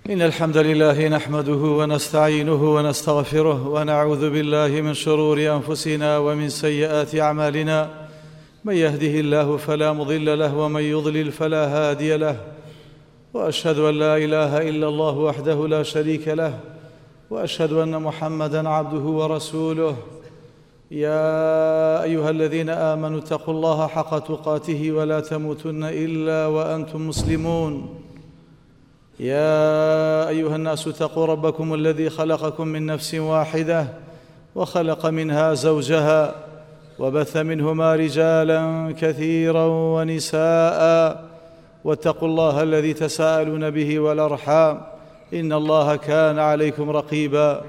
إن الحمد لله نحمده ونستعينه ونستغفره ونعوذ بالله من شرور أنفسنا ومن سيئات أعمالنا. من يهده الله فلا مضل له ومن يضلل فلا هادي له، وأشهد أن لا إله إلا الله وحده لا شريك له، وأشهد أن محمدًا عبده ورسوله. يا أيها الذين آمنوا اتقوا الله حق تقاته ولا تموتن إلا وأنتم مسلمون. يا أيها الناس اتقوا ربكم الذي خلقكم من نفس واحدة وخلق منها زوجها وبث منهما رجالا كثيرا ونساء، واتقوا الله الذي تساءلون به والأرحام إن الله كان عليكم رقيبا.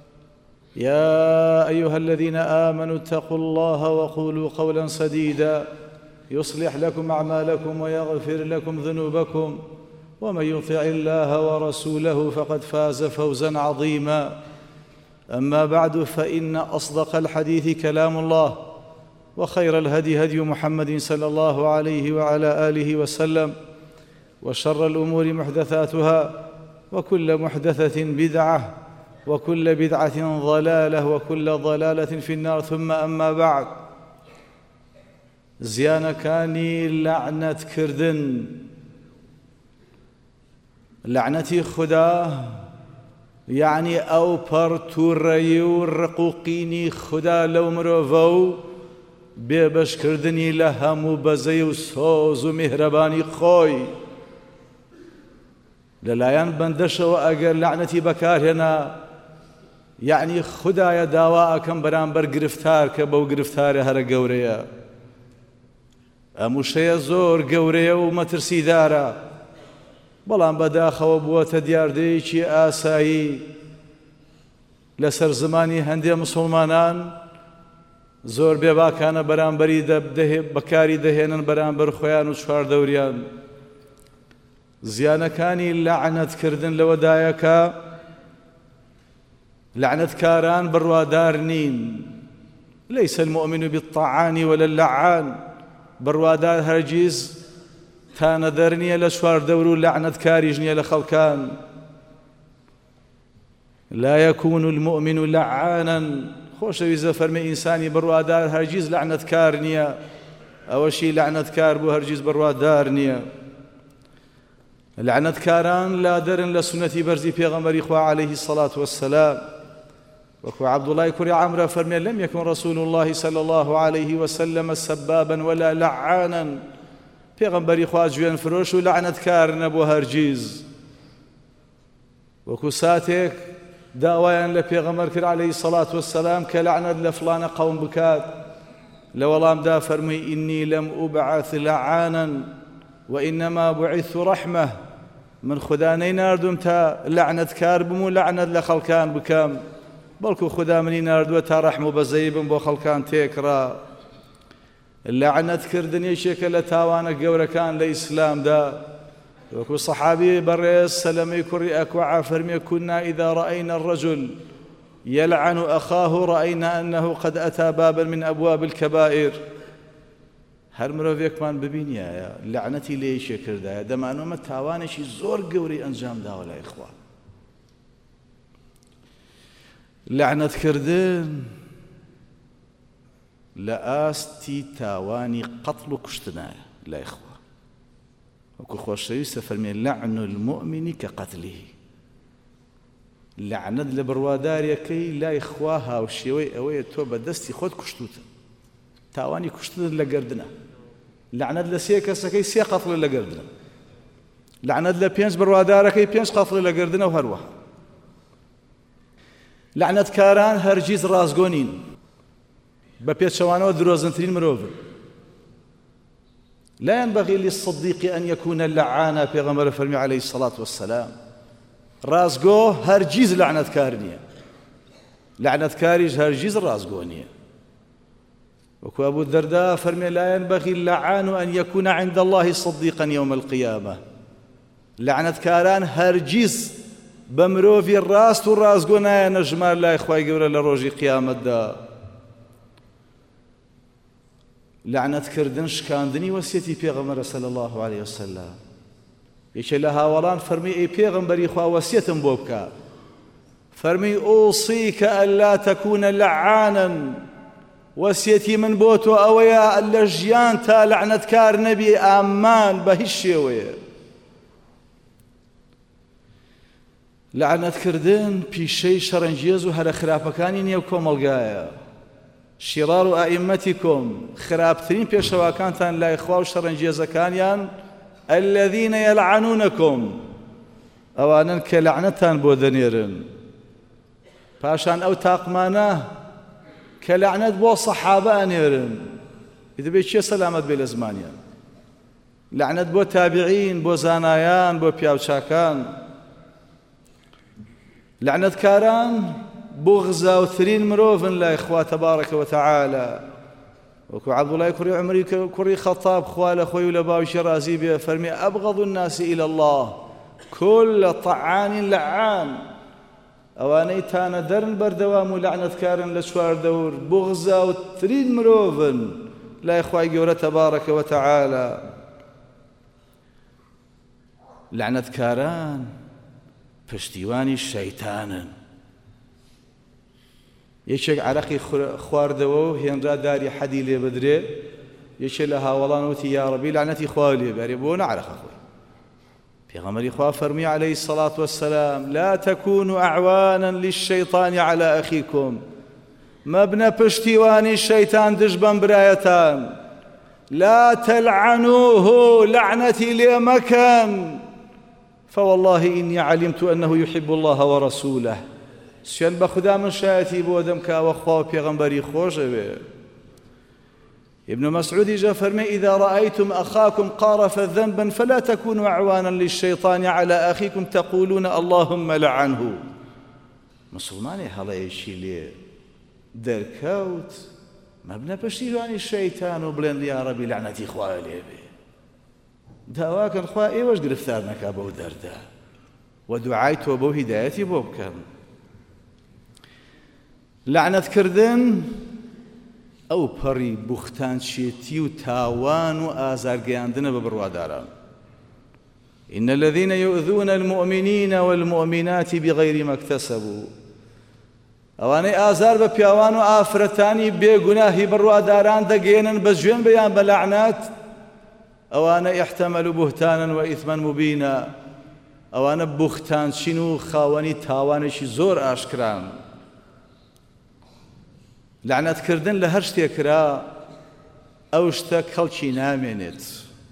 يا أيها الذين آمنوا اتقوا الله وقولوا قولا سديدا يصلح لكم أعمالكم ويغفر لكم ذنوبكم، ومن يطع الله ورسوله فقد فاز فوزا عظيما. أما بعد، فإن أصدق الحديث كلام الله، وخير الهدي هدي محمد صلى الله عليه وعلى آله وسلم، وشر الأمور محدثاتها، وكل محدثة بدعة، وكل بدعة ضلالة، وكل ضلالة في النار. ثم أما بعد، زیانەکانی لعنەتکردن، لعنەتی خدا یعنی ئەو پەڕتوڕەیی و ڕقوقینی خدا لەو مرۆڤە و بێبەشکردنی لە هەموو بەزەی و سۆز و میهرەبانی خۆی لەلایەن بەندەشەوە ئەگەر لعنەتی بەکارهێنا، یعنی خدایە داوا ئەکەم بەرامبەر گرفتار کە بەو گرفتارە هەرە گەورەیە. ئەم وشەیە زۆر گەورەیە و مەترسیدارە، بەڵام بەداخەوە بووەتە دیاردەیەکی ئاسایی لەسەر زمانی هەندێک مسڵمانان. زۆر بێباکانە بەرامبەری بەکاری دەهێنن بەرامبەر خۆیان و چواردەوریان. زیانەکانی لعنەتکردن لەوەدایە کە لعنەتکاران بڕوادار نین. ليس المؤمن بالطعان ولا اللعان، بڕوادار هەرگیز تانەدەر نییە لە چواردەور و لعنەتکاریش نییە لە خەڵکان. لا يكون المؤمن لعانا، خۆشەویستە فەرمێ ئینسانی بڕوادار هەرگیز لعنەتکار نییە، ئەوەشی لعنەتکار بوو هەرگیز بڕوادار نییە. لعنەتکاران لادەرن لە سونەتی بەرزی پێغەمبەری خوا عليه الصلاة والسلام. وەکو عەبدوڵای کوڕی عەمرە فەرمێ لم يكن رسول الله صلى الله عليه وسلم سبابا ولا لعانا، پێغەمبەری خوا گوێن فرۆش و لعنەتکار نەبوو هەرگیز. وەکو ساتێک داوایان لە پێغەمبەر کرد عليه الصلاة والسلام کە لعنەت لە فڵانە قەوم بکات، لە وەڵامدا فەرمووی ئینی لەم ئوبعەث لعانا وإنما بعثت رحمة، من خدا نەیناردوم تا لعنەتکار بم و لعنەت لە خەڵکان بکەم، بەڵکو خدا منی ناردووە تا ڕەحم و بەزەیی بم بۆ خەڵکان تێکڕا. لعنەتکردن یەکێکە لە تاوانە گەورەکان لە ئیسلامدا. وەکو سەحابی بەڕێز سەلەمەی کوڕی ئەکوعا فەرمێ كنا إذا رأينا الرجل يلعن أخاه رأينا أنه قد أتى بابا من أبواب الكبائر. هەر مرۆڤێکمان ببینیایە لعنەتی لێ یەکێ کردایە، دەمانەوە تاوانێکی زۆر گەورەی ئەنجام داوە لای خوا. لعنەتکردن لە ئاستی تاوانی قەتڵ و کوشتنایە لای خوا. وەکو خۆشەویستە فەرمێ لعن المؤمن كقتله، لعنەت لە بڕواداریەکەی لای خوا هاوشێوەی ئەوەیە تۆ بە دەستی خۆت کوشتوتە. تاوانی کوشتن لە گەردنە. لعنەت لە سێ کەسەکەی سێ قەتڵ لە گەردنە. لعنەت لە پێنج بڕوادارەکەی پێنج قەتڵ لە گەردنە و هەروەها. لعنەتکاران هەرگیز ڕازگۆ نین، بە پێچەوانەوە درۆزنترین مرۆڤن. لا ينبغي للصديق أن يكون لعانا، پێغەمبەر فەرمی عليه الصلاة والسلام. ڕازگۆ هەرگیز لعنەتکار نییە، لعنەتکاریش هەرگیز ڕازگۆ نییە. وەکو ئەبوو دەردا فەرمێ لا ينبغي اللعان أن يكون عند الله صديقا يوم القيامة. لعنەتکاران هەرگیز بە مرۆڤی ڕاست و ڕازگۆ نایەنە ژمار لای خوای گەورە لە ڕۆژی قیامەتدا. لعنەتکردن شکاندنی وەسیەتی پێغەمبەرە صلی الله عليه وسلم. یەکێ لە هاوڵان فەرمی ئەی پێغەمبەری خوا وەسیەتم بۆ بکە فەرمی ئوصیکە ئەللا تەکونە لەعانن وەسیەتی من بۆ تۆ ئەوەیە لە ژیان تا لەعنەتکار نەبی ئامان بە هیچ شێوەیە. لەعنەتکردن پیشەی شەڕەنجێز و هەرە خراپەکانی نێو کۆمەڵگایە. شیرار و ئائیمەتیکم خراپترین پێشەواکانتان لای خوا و شەڕەنجێزەکانیان الذين يلعنونكم ئەوانن کە لەعنەتان بۆ دەنێرن. پاشان ئەو تاقمانە کە لەعنەت بۆ سەحابە ئەنێرن دەبێت چێ سەلامەت بێ لە زمانیان. لەعنەت بۆ تابعین، بۆ زانایان، بۆ پیاوچاکان. لەعنەتکاران بغزاوترین مرۆڤن لای خوا تەبارەکە وتەعالە. وەکو عەبدوڵای کوڕی عومەری کوڕی خەتاب خوا لە خۆی و لە باوکی ڕازی بێ فەرمی ئەبغەض الناس إلى الله كل طعان لعان. ئەوانەی تانە دەرن بەردەوام و لەعنەتکارن لە چواردەور بغزاوترین مرۆڤن لای خوای گەورە تەبارەکە وتەعالە. لەعنەتکاران پشتیوانی شەیتانن. یەکێک عەرەقی خواردەوە و هێنرا داری حەدی لێ بدرێ یەکێک لە هاوڵان وتی یا ڕەبی لەعنەتی خوا لێ بەرێ بۆ نەعرەقە خۆی. پێغەمبەری خوا فەرمی عليه الصلاة والسلام لا تكونوا أعوانا للشيطان على أخيكم مبنە پشتیوانی شەیتان دژبەن برایەتان. لا تلعنوه لعنەتی لێ مەکەن فوالله إني علمت أنه يحب الله ورسوله. سوێن بە خودا من شایەتی بۆ دەم کاوە خوا و پێغەمبەری خۆشە بێ. ابن مسعود جاء فرمي إذا رأيتم أخاكم قارف ذنبا فلا تكونوا أعوانا للشيطان على أخيكم تقولون اللهم لعنه. مسلماني هلا يشي لي دركوت مبنى پشتیوانی الشيطان وبلين يا ربي لعنتي خواه لي بي داواكن خواه ايواش گرفتار نكا بو درده ودعايت وبو هدايتي بو بكن. لعنت كردن ئەو پەڕی بوختانچێتی و تاوان و ئازارگەیاندنە بە بڕواداران. إن الذين يؤذون المؤمنين والمؤمنات بغير ما اكتسبوا ئەوانەی ئازار بە پیاوان و ئافرەتانی بێگوناهی بڕواداران دەگەێنن بە ژوێن بەیان بە لەعنەت ئەوانە احتملوا بهتانا وإثما مبينا. ئەوانە بوختانچین و خاوەنی تاوانێکی زۆر ئاشکران. لعنەتکردن لە هەر شتێکرا ئەو شتە کەڵکی نامێنێت.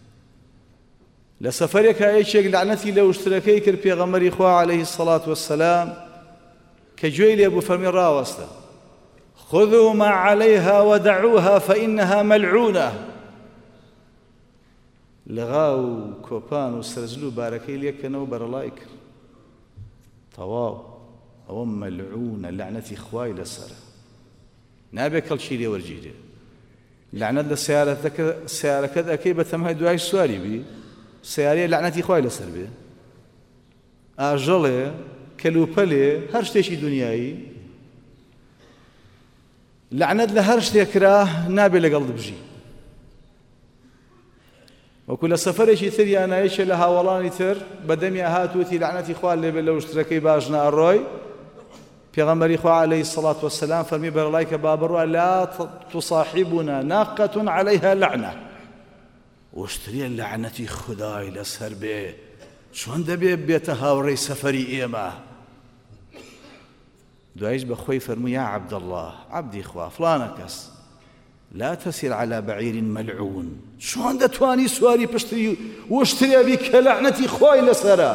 لە سەفەرێکا یەکێک لعنەتی لە وشترەکەی کرد پێغەمبەری خوا عليه الصلاة والسلام کە گوێی لێ بوو فەرمی ڕاوەستە خذوا ما عليها ودعوها فإنها ملعونة. لەغا و کۆپان و سەرجل و بارەکەی لێکەنەوە بەرەڵای کرد تەواو ئەوە مەلعونە لعنەتی خوای لەسەرە نابێ کەڵکی لێ وەرگیرێ. لعنەت لە سیارەکەت ئەەکەی بە تەمای دوای سواری بی سیارەیە لعنەتی خوای لەسەر بێ ئاژەڵێ کەلوپەلێ هەر شتێکی دنیایی. لعنەت لە هەر شتێکرا نابێ لەگەڵ بژی. وەکو لە سەفەرێکی تریان یەکێ لە هاوڵانی تر بەدەمی هاتووەتی لعنەتی خوا لێبێ لە وشترەکەی باش ناڕۆی. پێغەمبەری خوا عليه الصلاة والسلام فەرمی بەرەڵای کە با بڕوە لا تصاحبنا ناقة عليها لعنة. وشتریە لعنەتی خودای لەسەر بێ چۆن دەبێ بێتە هاوڕێی سەفەری ئێمە. دوایش بە خۆی فەرمووی یا عەبدەڵڵاه عەبدی خوا فڵانە کەس لا تسير على بعير ملعون. چۆن دەتوانی سواری پشتری وشترێ بی کە لعنەتی خوای لەسەرە.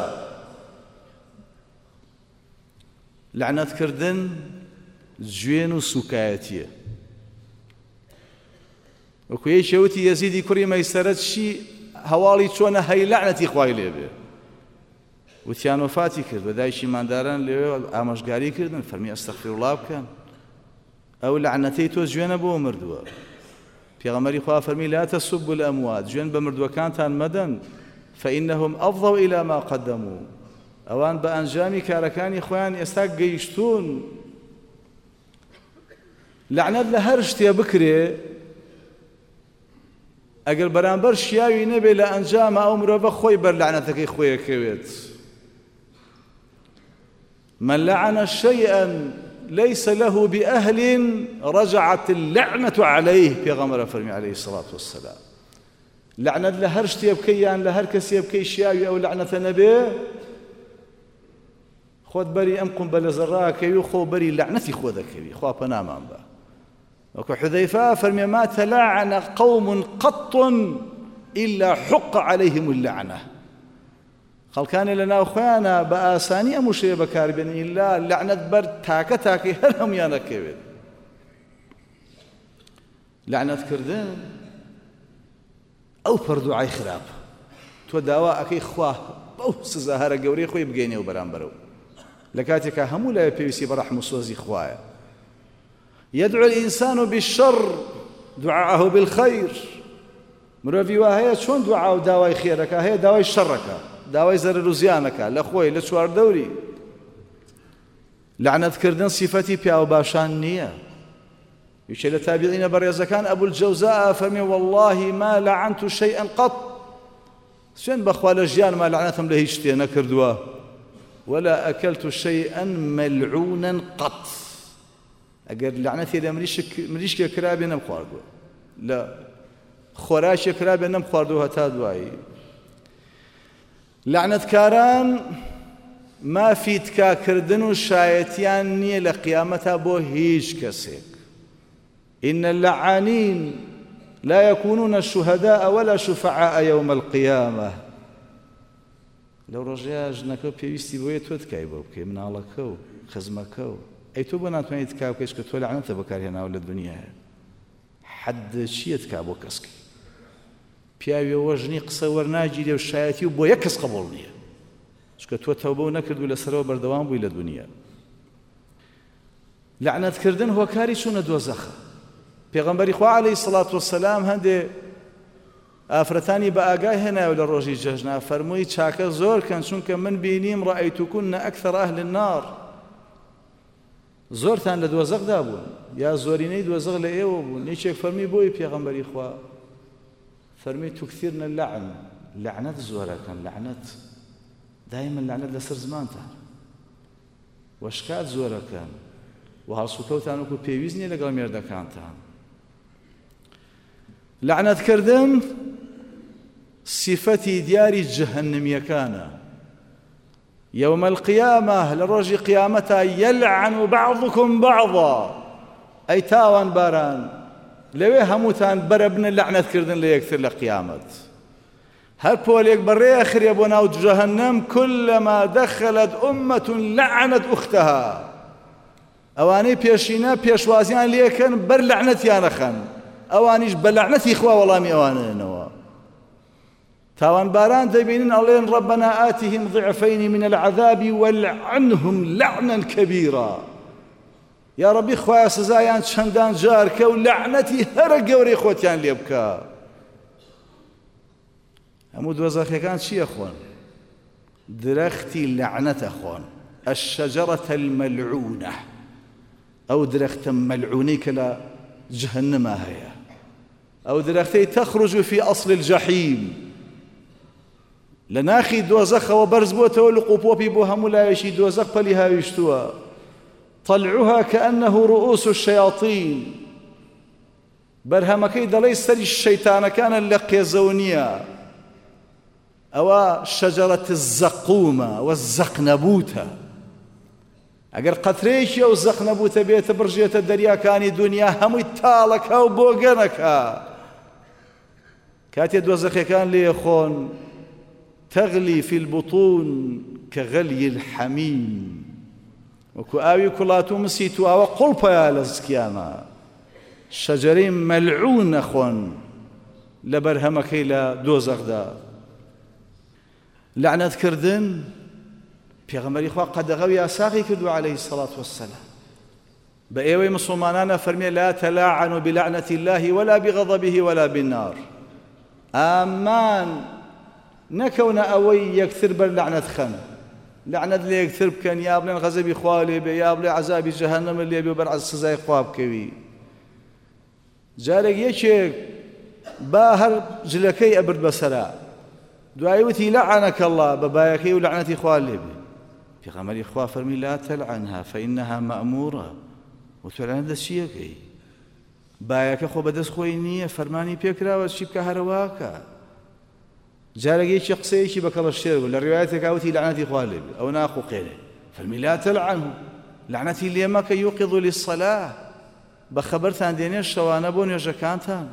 لعنەتکردن جوێن و سوکایەتیە. وەکو یەکێوتی یەزیدی کوڕی مەیسەرە چی هەواڵی چۆنە هەی لعنەتی خوای لێبێ. وتیان وفاتی کرد بە دایکی مانداران لێوێ ئامۆژگاری کردن فەرمی ئەستەغفیرڵڵاه بکەن ئەو لعنەتەی تۆ جوێنە بۆ مردووە. پێغەمبەری خوا فەرمی لا تسبوا الأموات جوێن بە مردووەکانتان مەدەن فإنهم أفضوا إلى ما قدموا ئەوان بە ئەنجامی کارەکانی خۆیان ئێستا گەیشتوون. لعنەت لە هەر شتێ بکرێ ئەگەر بەرامبەر شیاوی نەبێ لە ئەنجامە ئەو مرۆڤە خۆی بەر لەعنەتەکەی خۆیەکەوێت. من لعن شيئا ليس له بأهل رجعت اللعنة عليه پێغەمبەر فەرمی عليه الصلاة والسلام. لعنەت لە هەر شتێ بکەی یان لە هەر کەسێ بکەی شیاوی ئەو لعنەتە نەبێ، خۆت بەری ئەم قومبەلە زەڕاکەوی و خۆ بەری لعنەتی خۆ دەکەوی. خوا پەنامان بە. وەکو حذەیفە فەرمێ ما تلاعن قوم قط إلا حق عليهم اللعنة. خەڵکانێ لە ناو خۆیانە بە ئاسانی ئەم وشەیە بەکاربێنن ئیلا لعنەت بەر تاکە تاکەی هەر هەمویان دەکەوێت. لعنەتکردن ئەو پەردوعای خراپە. تۆ داوا ئەکەی خوا بەو سزا هەرە گەورەی خۆی بگەینێ و بەرامبەرەوە لە کاتێکە هەموو لایە پێویستی بە ڕەحم و سۆزی خوایە. يدعو الإنسان بالشر دعاءه بالخير. مرۆڤی وا هەیە چۆن دوعا و داوای خێرەکە، هەیە داوای شەڕەکە، داوای زەرەر و زیانەکە لە خۆی لە چواردەوری. لعنەتکردن سیفەتی پیاو باشان نییە. یەکێ لە تابعینە بەڕێزەکان ئەبول جەوزاء فەرمێ والله ما لعنت شيئا قط. سوێن بەخوا لە ژیانما لعنەتم لە هیچ شتێ نەکردووە. ولا أكلت شيئا ملعونا قط. ئەگەر لعنەتی لە مریشکێ کرابێ نەم خواردووە، لە خۆراشێ کرابێ نەم خواردووە هەتا دوایی. لعنەتکاران مافی تکاکردن و شایەتیان نییە لە قیامەتا بۆ هیچ کەسێک. إن اللعانين لا يكونون شهداء ولا شفعاء يوم القيامة. لەو ڕۆژەیە ژنەکە پێویستی بۆیە تۆ تکای بۆ بکەی، مناڵەکە و خزمەکە و ئەی تۆ بۆ ناتوانیت تکا بکەیش کە تۆ لعنەتە بەکارهێناوە لە دنیایە. حەد چییە تکا بۆ کەسکی؟ پیاوێەوە ژنی قسە وەرناگیرێ و شایەتی و بۆ یەک کەس قبوڵ نییە، چونکە تۆ تەوبە و نەکرد و لەسەرەوە بەردەوام بووی لە دنیا. لعنەتکردن هۆکاری چوونە دۆزەخە. پێغەمبەری خوا عەلەیهی السەڵات وەسەلام هەندێ ئافرەتانی بە ئاگای هێنایەوە لە ڕۆژی جەژنا، فەرمووی چاکە زۆر کەن چونکە من بینیم ڕەئەیتوکن ئەکثەر ئەهل النار. زۆرتان لە دۆزەخدا بوون یا زۆرینەی دۆزەخ لە ئێوە بوون. یەکێک فەرمی بۆی پێغەمبەری خوا فەرمی توکثیرن اللعن. لعنەت زۆرەکەن، لعنەت دایما لعنەت لەسەر زمانتان، وەشکات زۆرەکەن و هەڵسوکەوتان وەکو پێویست نییە لەگەڵ مێردەکانتان. لعنەتکردن سیفەتی دیاری جەهەنەمیەکانە. يوم القيامة لروج قيامتها يلعن بعضكم بعضا. أي تاوان باران لوي هموتان بربن اللعنة كردن ليكثر لقيامت. هر بوليك بري آخر يبونا جهنم كلما دخلت أمة لعنت أختها. أواني بيشينا بيشوازيان ليكن بر لعنتيان خن، أوانيش بلعنتي إخوة والله ميوانا نوا. تاوان باران دەبینن ئەڵێن ربنا آتهم ضعفين من العذاب والعنهم لعنا كبيرا. يا ربي خوایە سزایان چەندان جار کە و لعنەتی هەرە گەورەی خۆتیان لێ بکە. هەموو دۆزەخیەکان چییە خۆن؟ درەختی لعنەتە خۆن. الشجرة الملعونة، ئەو درەختە مەلعونەی کە لە جەهەنەما هەیە، ئەو درەختەی تەخرج في أصل الجحيم. لناخي دۆزەخەوە بەرز بۆتەوە لقوپۆپی بۆ هەموو لایەشی دۆزەخ پەلی هاویشتووە. طلعها كأنه رؤوس الشياطين. بەرهەمەکەی دەڵێی سەری شەیتانەکانە لە قێزەونیە. ئەوە شەجەرەت الزەقومە وەزەقنەبوتە. ئەگەر قەترەیەکی ئەو زەقنەبوتە بێتە بڕژێتە دەریاکانی دنیا هەمووی تاڵەکە و بۆگەنەکە. کاتێ دۆزەخیەکان لێ خۆن تغلي في البطون كغلي الحميم. وكو آوي كلاتو مسيتو آوا قلبا يا لزكيانا. شجرين ملعون أخون لبرهمكي لدوزخ دا. لعنة كردن پیغمبری خوا قدغوی آساقی کردو علیه الصلاة والسلام. بأيوي مسلمانانا فرمي لا تلاعنوا بلعنة الله ولا بغضبه ولا بالنار. آمان نكون أوي يكثر باللعنة خن. لعنة اللي يكثر بكن يا بلين غزبي خوالي بي يا بلين عذابي جهنم اللي بيبرع السزاي خواب كوي. جارك يشيك با هەر جلەکەی ئەبرد بەسەرا دوایی وتی لعنك الله بەبایەکەی و لعنەتی خوا لێبێ پێغەمبەری خوا فەرمی لا تلعنها فإنها مأمورة وتۆ لەعنەت دەست چیەکەی بایەکە خۆ بەدەست خۆی نییە فەرمانی پێکراوە چی بکە هەرەواکە جارێکی قسەیەکی بە کەڵەشێر بوو لە ڕیوایەتێکا وتی لعنەتی خوا لێبێ ئەو ناخوقێنێ فەرمی لا تلعنه لعنەتی لێ مەکە يوقظ للصلاة بەخەبەرتان دێنێ شەوانە بۆ نوێژەکانتان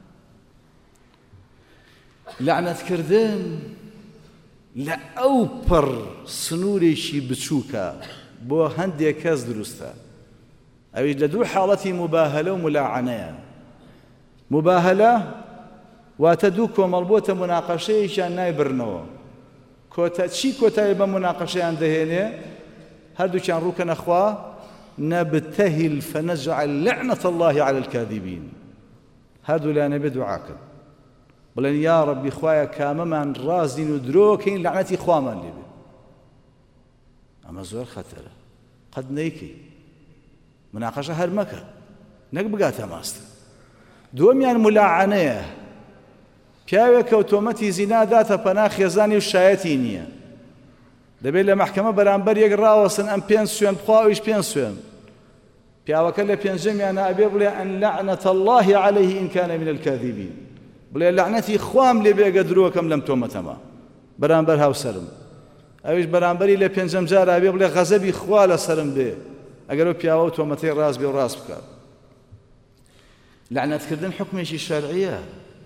لعنەتکردن لە ئەو پڕ سنوورێکی بچووکە بۆ هەندێک کەس دروستە ئەویش لە دوو حاڵەتی مباهەلە و ملاعنەیە مباهەلە واتە دوو کۆمەڵ بۆتە مناقەشەیەکیان نایبرنەوە چی کۆتایی بە مناقەشەیان دەهێنێ هەردووکیان ڕووکەنە خوا نبتهل فنجعل لعنة الله على الكاذبين هەردوو لایەنە بێ دوعاکەن بڵێن یا ڕەبی خوایە کامەمان ڕازین و درۆکەین لعنەتی خوامان لێبێ ئەمە زۆر خەتەرە قەت نەیکەی مناقەشە هەر مەکە نەک بگاتە ماستە دووەمیان ملاعنەیە پیاوێک کە تۆمەتی زینا داتە پەنا خێزانی و شایەتی نییە دەبێت لە مەحکەمە بەرامبەر یەک ڕاوەسن ئەم 5 سوێن بخوا ئەویش 5 سوێن پیاوەکە لە پێنجەمیانە ئەبێ بڵێ ئەن لعنة الله عليه إن كان من الكاذبين بڵێ لعنەتی خوام لێ بێگە درۆکەم لەم تۆمەتەمە بەرامبەر هاوسەرم ئەویش بەرامبەری لە پێنجەم جار ئەبێ بڵێ غەزەبی خوا لەسەرم بێ ئەگەر ئەو پیاوە و تۆمەتەی ڕاست بێ و ڕاست بکات لعنەتکردن حکمێکی شەرعیە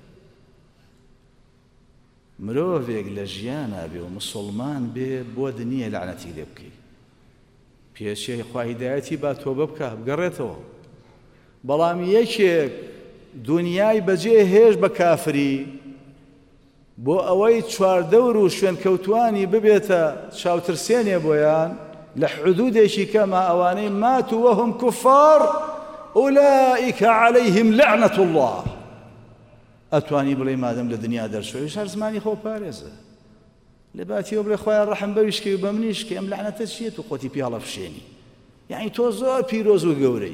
مرۆڤێک لە ژیانە بێ و مسڵمان بێ بۆ دنیە لعنەتی لێ بکەی پێشەی خوا هیدایەتی با تۆبە بکە بگەڕێتەوە بەڵام یەکێک دنیای بەجێ هێش بە کافری بۆ ئەوەی چواردەور و شوێن کەوتوانی ببێتە چاوترسێنێ بۆیان لە حدودێکی کەمە ئەوانەی مات وهم كفار أولئك عليهم لعنة الله ئەتوانی بڵێ مادەم لە دنیا دەرچۆی هەر زمانی خۆ پارێزە لە باتیەوە بڵێ خۆیان ڕەحم بەویشکەی و بە منیشکە ئەم لعنەتە چییە و خۆتی پیاڵە فشێنی یعنی تۆ زۆر پیرۆز و گەورەی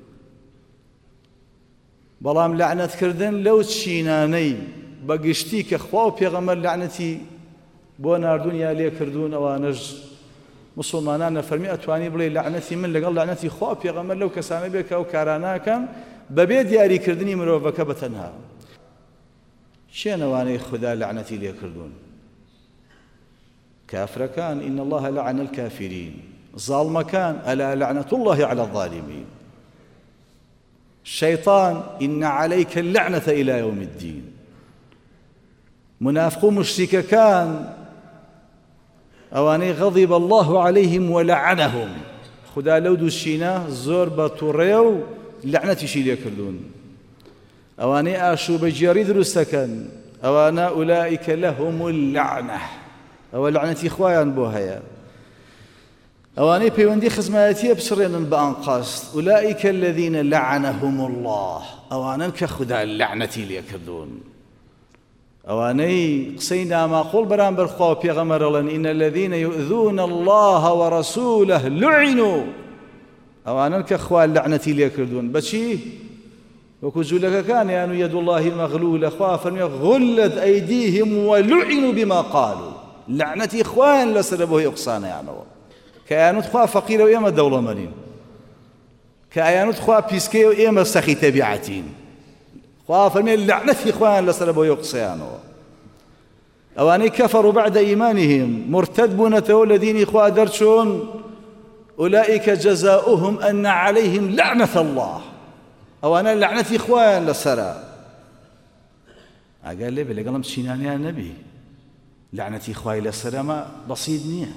بەڵام لعنەتکردن لەو چینانەی بەگشتی کە خوا و پێغەمبەر لعنەتی بۆ ناردوون یا لێ کردوون ئەوانەش مسلمانان نەفەرمی ئەتوانی بڵێ لعنەتی من لەگەڵ لعنەتی خوا و پێغەمبەر لەو کەسانە بێ کە ئەو کاراناکەن بەبێ دیاریکردنی مرۆڤەکە بەتەنها شێنەوانەی خدا لعنەتی لێ کردوون كافركان إن الله لعن الكافرين ظالمكان ألا لعنة الله على الظالمين الشيطان إن عليك اللعنة إلى يوم الدين منافق مشرك كان أواني غضب الله عليهم ولعنهم خدا لو دوشينا زور بطريو لعنة شيل يكردون أواني آشو بجيري دروستكن أوانا أولئك لهم اللعنة أو لعنة إخوان بوهيا أواني بيوندي خزماتي بسرين بأنقاص أولئك الذين لعنهم الله أوانا كخدا اللعنة ليكردون أواني قصينا ما قول بران برخوا بيغمر إن الذين يؤذون الله ورسوله لعنوا أوانا كخوا اللعنة ليكردون بشي وكذلك كان يعني يد الله مغلولة خوافا غلت أيديهم ولعنوا بما قالوا لعنة إخوان لسربه يقصانا يعني كأنت خوا فقير وإما دولة مرين كأنت خوا بيسكي وإما سخي تبعتين خوافا لعنة إخوان لسربه يقصانا أواني كفروا بعد إيمانهم مرتد بنته الذين إخوة درشون أولئك جزاؤهم أن عليهم لعنة الله أوانا لعنة إخوان لسرا قال لي بلي قلم تشيناني يا نبي لعنة إخوان لسرا ما بسيط نية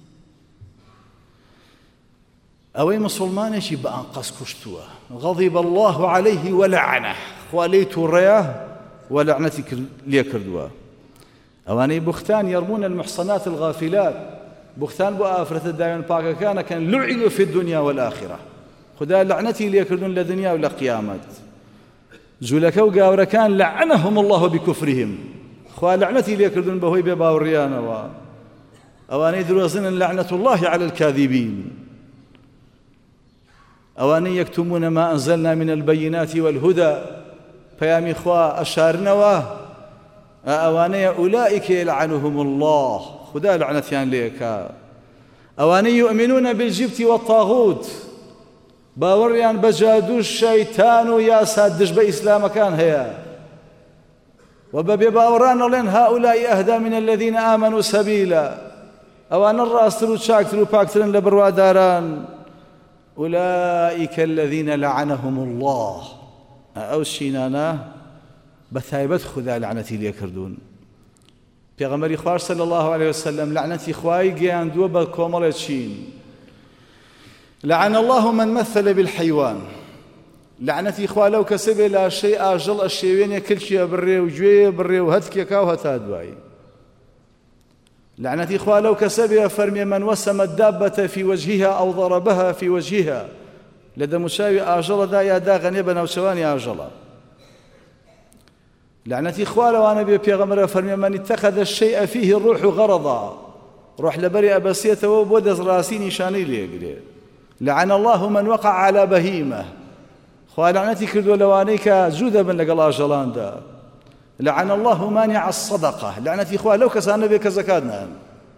أوي مسلمان شي بأنقص كشتوه غضب الله عليه ولعنه خواليت الرياه ولعنتك ليكردوه أواني بختان يرمون المحصنات الغافلات بختان بآفرة الدائما باكا كان لعنوا في الدنيا والآخرة خدا لعنتي ليكردون لدنيا ولا قيامت زولك وقاور كان لعنهم الله بكفرهم خوا لعنتي ليكردون بهوي بباوريانا أواني دروزن لعنة الله على الكاذبين أواني يكتمون ما أنزلنا من البينات والهدى پەیامی خوا ئەشارنەوە ئەوانەیە ئولائیکە یلعنهم الله خدا لعنەتیان لێکا ئەوانەی یؤمنون بالجبت والطاغوت باوەڕیان بە جادوو شەیتان و یاسا دژ بە ئیسلامەکان هەیە و بەبێ باوەڕان ئەڵێن هؤلاء ئەهدا من الذين آمنوا سبيلا ئەوانە ڕاستتر و چاکتر و پاکترن لە بڕواداران أولئك الذين لعنهم الله ئەو شینانە بەتایبەت خدا لعنەتی لێ کردوون پێغەمبەری خوا صلی الله عليه وسلم لعنەتی خوای گەیاندووە بە کۆمەڵێ چین لعن الله من مثل بالحيوان لعنەتی خوا لەو کەسە بێ لاشەی ئاژەڵ ئەشێوێنێ کلچی ئەبڕێ و گوێ بڕێ و هەتکێکا و هەتا دوایی لعنەتی خوا لەو کەسە بێ فەرمێ من وسم الدابة في وجهها أو ضربها في وجهها لە دەموچاوی ئاژەڵەدا یا داغەنێ بە ناوچەوانی ئاژەڵە لعنەتی خوا لەوانە بێ پێغەمبەر فەرمێ من اتخذ الشيء فيه الروح غرضا ڕۆح لەبەری ئەبەسێتەوە بۆ دەستڕاستی نیشانەی لێگرێ لعن الله من وقع على بهيمة خوا لعنەتی کردووە لەوانەی کە جوو دەبن لەگەڵ ئاژەڵاندا لعن الله مانع الصدقة لعنەتی خوا لەو کەسانە بێ کە زەکات نان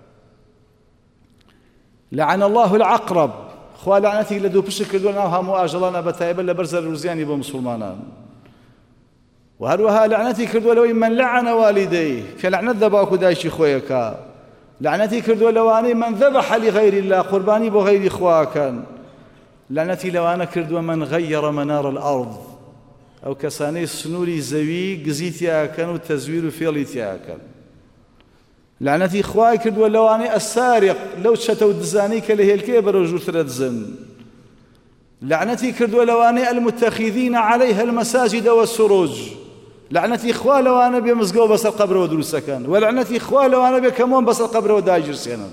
لعن الله العقرب خوا لعنەتی لە دوو پشت کردووە ناو هەموو ئاژەڵانە بەتایبەت لەبەر زەرر و زیانی بۆ مسڵمانان و هەروەها لعنەتی کردووە لەوەی من لعن والديه کە لعنەت دە باوک و دایکی خۆیەکە لعنەتی کردووە لەوانەی من ذبح لغير الله قوربانی بۆ غەیری خواکەن لعنەتی لەوانە کردووە من غير منار الأرض ئەو کەسانەی سنووری زەوی گزی تیاکەن و تەزویر و فێڵی تیاکەن لعنەتی خوای کردووە لەوانەی ئەسارق لەو چەتە و دزانەی کە لە هێلکەیە بەرەو ژوورترە دزن لعنەتی کردووە لەوانەی المتەخیذین عەلەیها المەساجد والسروج لعنەتی خوا لەوانە بێ مزگەوت بەسەر قەبرەوە دروست دەکەن و لعنەتی خوا لەوانە بێ کەمۆن بەسەر قەبرەوە داگیرسێنن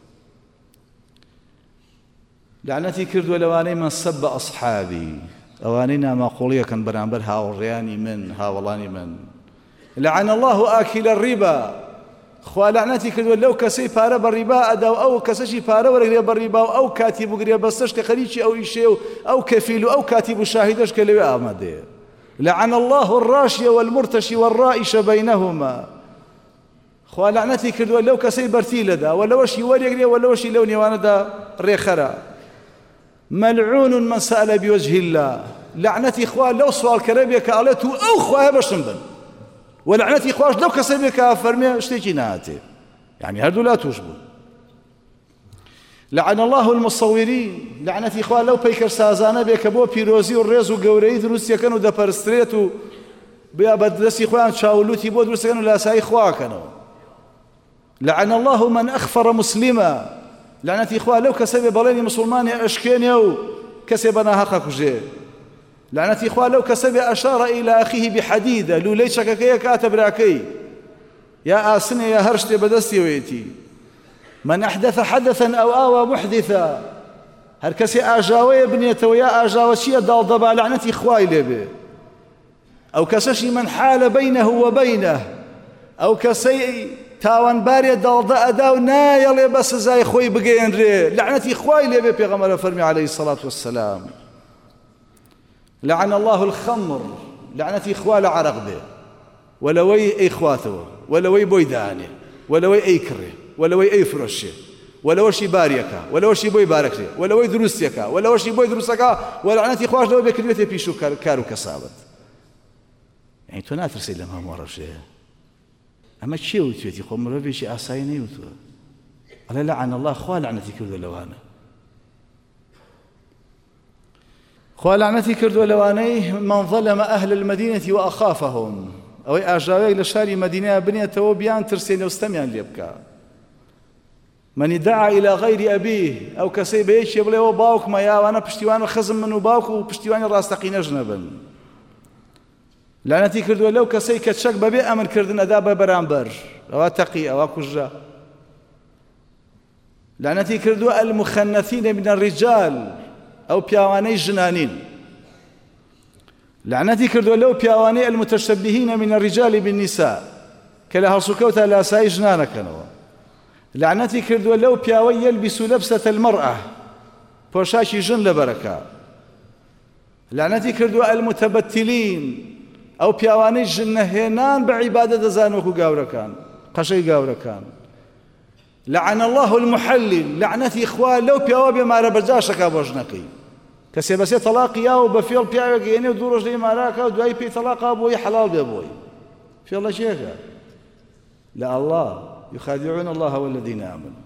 لعنەتی کردووە لەوانەی من سب ئەصحابی ئەوانەی ناماقۆڵیەکەن بەرامبەر هاوڕێیانی من هاوڵانی من لعن الله آكل الربا خوا لعنەتی کردووە لەو کەسەی پارە بە ڕیبا ئەدا و ئەو کەسەشی پارە وەرەگرێ بە ڕیبا و ئەو کاتیب وگرێ بەستەش کە خەریکی ئەو ئیشێ و ئەو کەفیل و ئەو کاتیب و شاهیدەش کە لەوێ ئامادەیە لعن الله الراشي والمرتشي والرائش بينهما خوا لعنەتی کردووە لەو کەسەی بەرتی لەدا و لەوەشی وەرێگرێ و لەوەشی لەو نێوانەدا ڕێخەرە ملعون من سأل بوجه الله لعنەتی خوا لەو سوالکەرە بێ کە ئەڵێت و ئەو خوایە بەشم بن و لعنەتی خواش لەو کەسە بێ کە فەرمێ شتێکی نهاتێ يعني هەردوو لا توش بوون لعن الله المصورين لعنەتی خوا لەو پەیکەر سازانە بێ کە بۆ پیرۆزی و ڕێز و گەورەی دروستیەکەن و دەپەرسترێت و بیا بە دەستی خۆیان چاولوتی بۆ دروستەکەن و لاسایی خواکەنەوە لعن الله من أخفر مسلما لعنەتی خوا لەو کەسە بێ بەڵێنی مسلمانی ئەشکێنێ و کەسێ بە ناحەقە کوژێ لعنەتی خوا لەو کەسە بێ ئەشارە إلى أخيه بحديدة لولەی چەکەکەیە کاتە براکەی یا ئاسنێ یا هەر شتێ بەدەستیەوەیەتی من أحدث حدثا أو آوى محدثا هەر کەسێ ئاژاوەیە بنێتەوە یا ئاژاوە چییە داڵدەبا لعنەتی خوای لێ بێ ئەو کەسەشی من حال بينه وبينه ئەو کەسەی تاوانبارێ داڵدە ئەدا و نایەڵێ بە سزای خۆی بگەێنرێ لعنەتی خوای لێ بێ پێغەمبەر فەرمی عليه الصلاة والسلام لعن الله الخمر لعنەتی خوا لە عەرەق بێ وەلەوەی ئەی خواتەوە وەلەوەی بۆی دانێ وەلەوەی ئەی کڕێ وەلەوەی ئەی فرۆشێ وەلەوەشی باریەکە وەلەوەشی بۆی بارەکرێ وەلەوەی دروستیەکە وەلەوەشی بۆی دروستەکە و لعنەتی خواش لەوە بێکردوێتێ پیش و کار و کەسابەت یعنی تۆ ناترسی لەم هەموو ڕەشەیە ئەمە چێ وتوێتی خۆ مرۆڤێکی ئاسایی نەیوتووە ئەڵێ لعن الله خوا لعنەتی کردووە لەوانە خوا لعنەتی کردووە لەوانەی من ظلم أهل المدينة وأخافهم ئەوەی ئاژاوەیەک لە شاری مەدینەیە بنێتەوە بیان ترسێنێ و ستەمیان لێ بکە من ادعى إلى غير أبيه ئەو کەسەی بە یەکێ بڵێەوە باوکمە یاوانە پشتیوانە خزم من و باوک و پشتیوانی ڕاستەقینەش نەبن لعنەتی کردووە لەو کەسەی کە چەک بەبێ ئەمرکردن ئەدا بە بەرامبەر ئەوە تەقی ئەوە کوژە لعنەتی کردووە المخنثين من الرجال ئەو پیاوانەی ژنانین لعنەتی کردووە لەو پیاوانەی المتشبهين من الرجال بالنساء کە لە هەڵسوکەوتە لاسایی ژنانەکەنەوە لعنەتی کردووە لەو پیاوەی يلبس لبسة المرأة پۆشاکی ژن لەبەرەکە لعنەتی کردووە المتبتلين ئەو پیاوانەی ژنەهێنان بە عیبادەت دەزانن وەکو گاورەکان قەشەی گاورەکان. لعن الله المحلل، لعنەتی خوا لەو پیاوە بێمارە بەرجاشەکە بۆ ژنەکەی کە سێبەسێ تەلاقی یا و بە فێڵ پیاوێک هێنێ و دوو ڕۆژ لێی ماراکە و دوای پێی تەلاقا بۆی حەڵال بێ بۆی. فێڵە کێکە؟ لە الله. يخادعون الله والذين آمنوا.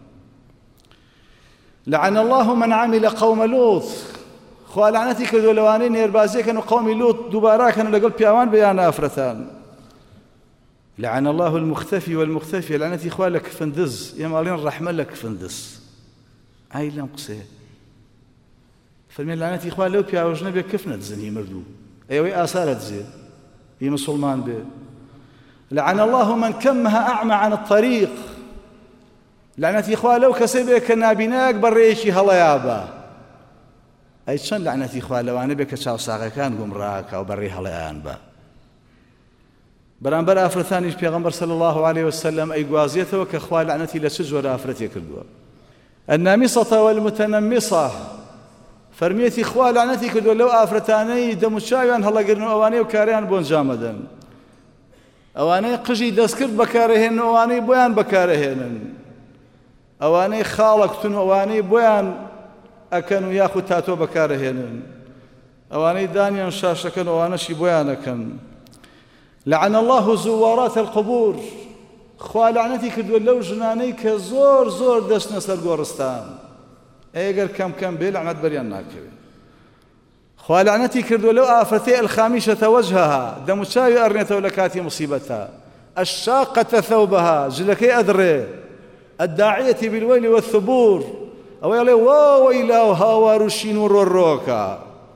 لعن الله من عمل قوم لوط، خوا لعنەتی کردووە لەوانەی نێربازیەکەن و قەومی لوط دووباراکەن و لەگەڵ پیاوان بەیان ئافرەتان. لعن الله المختفي والمختفية، لعنەتی خوا لە کفندز، ئێمەڵێن ڕەحمە لە کفندز. ئای لەم قسەیە فەرمێن لعنەتی خوا لەو پیاوەژ نەبێ کف نەدزنی مردوو، ئەوەی ئاسارە دزێ هی مسلمان بێ. لعن الله من كمها أعمى عن الطريق، لعنەتی خوا لەو کەسەی بێ کە نابینایەک بەڕێیەکی هەڵەیا بە. ئەی چەند لعنەتی خوا لەوانە بێ کە چاوساغەکان گومڕاکە و بەڕێی هەڵەیان بە. بەرامبەر ئافرەتانیش پێغەمبەر صلی الله عليه وسلم ئەیگوازێتەوە کە خوا لعنەتی لە چ جۆرە ئافرەتێ کردووە. النامصة والمتنمصة، فەرمیێتی خوا لعنەتی کردووە لەو ئافرەتانەی دەموچاویان هەڵەگرن و ئەوانەی و کاریان بۆ ئەنجامەدەن، ئەوانەی قژی دەستکرد بەکارەهێنن و ئەوانەی بۆیان بەکارەهێنن، ئەوانەی خاڵەکتون و ئەوانەی بۆیان ئەکەن و یاخود تاتۆ بەکارەهێنن، ئەوانەی دانیان شاشەکەن و ئەوانەشی بۆیان ئەکەن. لعن الله زوارات القبور، خوا لعنەتی کردووە لەو ژنانەی کە زۆر زۆر دەچنە سەر گۆڕستان، ئەگەر کەم کەم بێ لعنەت بەریان ناکەوێت. خوا لعنەتی کردووە لەو ئافرەتەی الخامیشەتە وەجهەها، دەموچاوی ئەڕنێتەوە لە کاتی مصیبەتە، الشاقة ثوبها، ژلەکەی ئەدڕێ، الداعية بالويل والثبور، ئەوەی ئەڵێ وا وەیلا و هاوار و شین و ڕۆڕۆکە.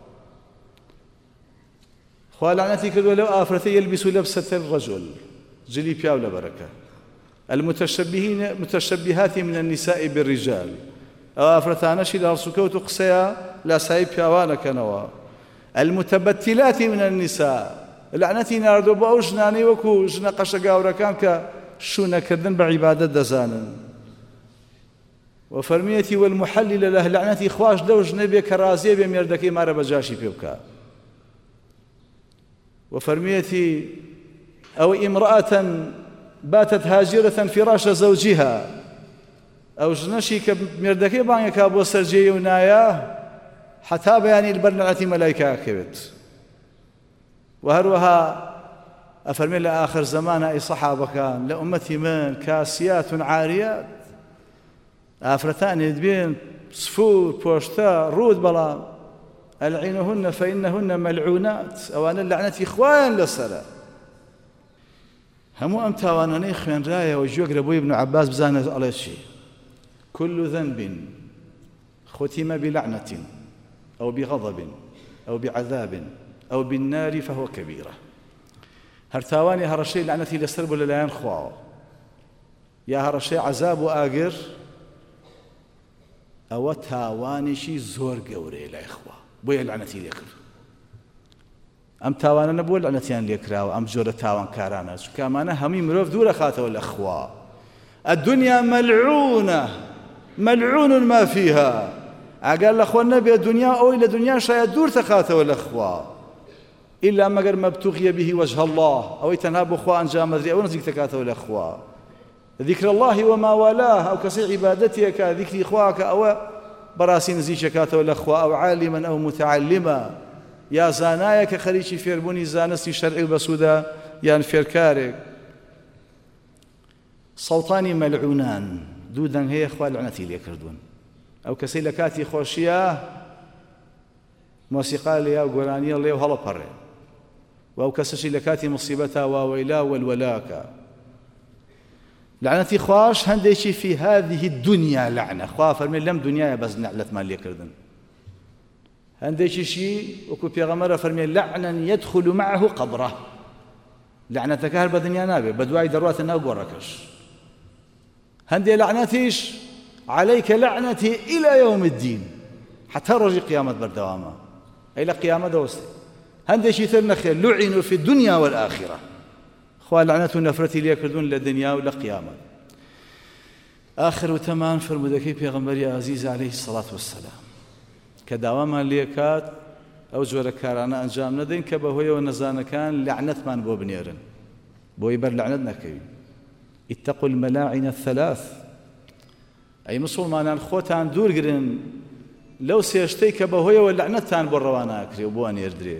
خوا لعنەتی کردووە لەو ئافرەتەی يلبس لبسة الرجل، جلی پیاو لەبەرەکە، المتشبهات من النساء بالرجال، ئەو ئافرەتانەشی لە هەڵسوکەوت و قسەیە لاسایی پیاوانەکەنەوە. المتبتلات من النساء، لعنەتی ناردووە بۆ ئەو ژنانەی وەکو ژنە قەشە گاورەکان کە شوونەکردن بە عیبادەت دەزانن. وفەرمیەتی والمحلل له، لعنەتی خوش لەو ژنە بێ کە ڕازیە بێ مێردەکەی مارە بەجاشی پێ بکات. وفرميتي أو امرأة باتت هاجرة فراش زوجها، أو جنشي كمردكي بانك أبو سرجي ونايا حتى بياني البرنعة ملايكا كبت. وهروها أفرمي لآخر زمان أي صحابة كان لأمتي من كاسيات عاريات، آفرتان يدبين صفور بوشتا رود بلا ألعنهن فإنهن ملعونات، أو أنا اللعنة إخوان للصلاة. همو أمتاوانا إخوان راية وجوك ربوي ابن عباس بزانة على شيء، كل ذنب ختم بلعنة أو بغضب أو بعذاب أو بالنار فهو كبيرة. هرتاواني هرشي لعنتي لسرب ولا ينخوا، يا هرشي عذاب وآجر أو تاواني شي زور قوري لا إخوة بويا لعنتي ليكر. أم تاوانا نبول لعنتيان ليكراو أم جورة تاوان كارانا كامانا همي مروف دورة خاتوا الأخوة. الدنيا ملعونة ملعون ما فيها، قال الأخوة النبي الدنيا أو إلى دنيا شايد دور تخاتوا الأخوة إلا ما قال مبتغي به وجه الله أو يتنهب أخوة أن جاء مدري أو نزيك تكاتوا الأخوة. ذكر الله وما والاه أو كسي عبادتك ذكر إخواك أو براسين زيش كاتوا الأخوة أو عالما أو متعلما، يا زانايك خريشي فيربوني زانستي شرعي بسودا يان فيركارك. صوتاني ملعونان دودا هي إخوة لعنتي ليكردون أو كسي لكاتي خوشيا موسيقى ليا وقرانيا ليا وهلا بري أو كسشي لكاتي مصيبتها وويلا والولاكا. لعنتي خواش هنديشي في هذه الدنيا لعنة خوافر من لم دنيا بس نعلت ما ليكردن هنديشي شيء وكو بيغمرة فرمي لعنا يدخل معه قبره، لعنتك هرب دنيا نابي بدواي دروات الناو قركش. هندي لعنتيش عليك لعنتي إلى يوم الدين حتى رجي قيامة بردوامة إلى قيامة دوستي. هندي شيء ثلنا خير لعنوا في الدنيا والآخرة، خوال لعنته نفرتي ليكردون للدنيا ولا قيامة. آخر وتمان فرمودكي بيغمبري عزيز عليه الصلاة والسلام كداوما ليكات ئەو جۆرە کارانە ئەنجام نەدەین کە بەهۆیەوە نەزانەکان لەعنەتمان بۆ بنێرن بۆی بەر لەعنەت نەکەوین. اتقوا الملاعن الثلاث. ئەی مسڵمانان خۆتان دوورگرن لەو سێشتەی کە بەهۆیەوە لەعنەتتان بۆ ڕەواناکرێ و بۆ ئەنێردرێ.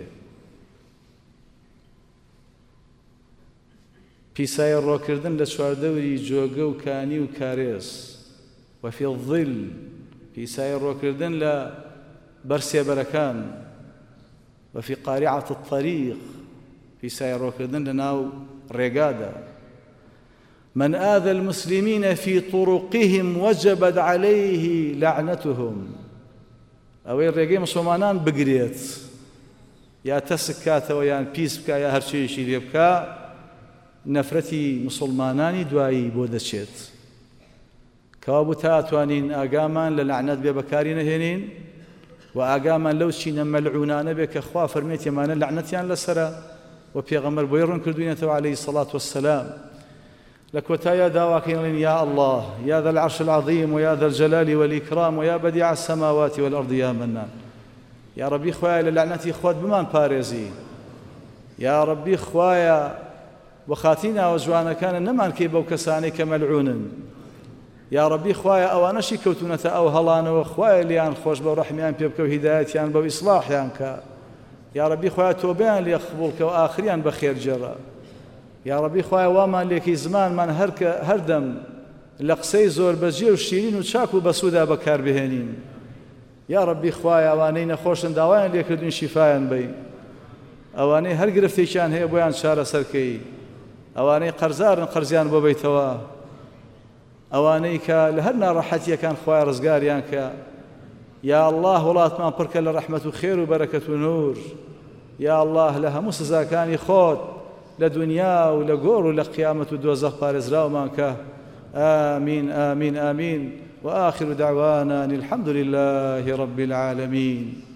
پیسایە ڕۆکردن لە چواردەوری جۆگە و کانی و کارێز وفي الظل، پیسایە ڕۆکردن لە بەرسێبەرەکان وفي قارعة الطريق، پیسایە ڕۆکردن لە ناو ڕێگادا. من آذى المسلمين في طرقهم وجبت عليه لعنتهم، ئەوەی ڕێگەی مسلمانان بگرێت یا تەسک کاتەوە یان پیس بکە یا هەرچێشی لێ بکە، نەفرەتی مسلمانانی دوایی بۆ دەچێت. کەوا بوو تا ئەتوانین ئاگامان لە لەعنەت بێ بەکاری نەهێنین و ئاگامان لەو چینە مەلعونانە بێ کە خوا فەرمێت ئێمانە لەعنەتیان لەسرە و پێغەمبەر بۆی ڕوون کردوینەتەوە عەلەیهی الصەلاة والسلام. لە کۆتاییدا داواکەین یا الله یا ذا العرش العظیم و یا ذا الجلال والإكرام و یا بدیع السماوات والأرض یا منان. یا ربی خوایە لە لەعنەتی خۆت بمان پارێزی. یا ربی خوایە بە خاتی ناوە جوانەکانە نەمان کەی بەو کەسانەی کە مەلعونن. یا ربی خوایە ئەوانەشی کەوتونەتە ئەو هەڵانەوە خوایە لیان خۆش بەو ڕەحمیان پێ بکە و هیدایەتیان بەو ئیسلاحیان کە. یا ربی خوایە تۆبەیان لێ قبوڵ کە و ئاخریان بەخێر جێڕە. یا ربی خوایە وامان لێکی زمانمان هەردەم لە قسەی زۆر بەجێ و شیرین و چاک و بەسوودا بەکاربهێنین. یا ربی خوایە ئەوانەی نەخۆشن داوایان لێکردوین شیفایان بەی، ئەوانەی هەر گرفتێکیان هەیە بۆیان چارەسەرکەی، ئەوانەی قەرزارن قەرزیان بۆ بەیتەوە، ئەوانەی کە لە هەر ناڕەحەتیەکان خوایە ڕزگاریان کە. یا الله وڵاتمان پڕکە لە ڕەحمەت و خێر و بەرەکەت و نور. یا الله لە هەموو سزاکانی خۆت لە دنیا و لە گۆڕ و لە قیامەت و دۆزەخ پارێزراومان کە. آمین آمین آمین. وآخر دعوانا الحمد لله رب العالمين.